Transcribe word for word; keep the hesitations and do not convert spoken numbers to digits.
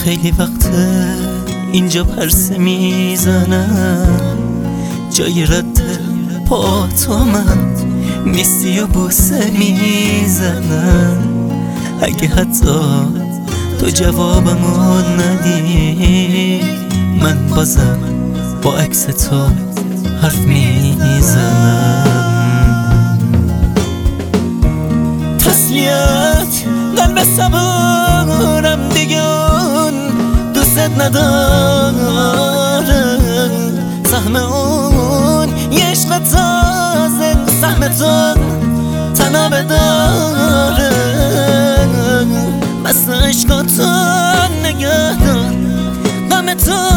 خیلی وقته اینجا پرسه میزنم، جای رد پا تو من نیستی و بوسه میزنم. اگه حتی تو جوابمو ندی، من بازم با عکس تو حرف میزنم. تسلیت قلب صبورم دیگه اون دوست نداره، سهم اون یه عشق تازه سهم تو تنابه داره. مثل عشقاتون نگه دار غم تو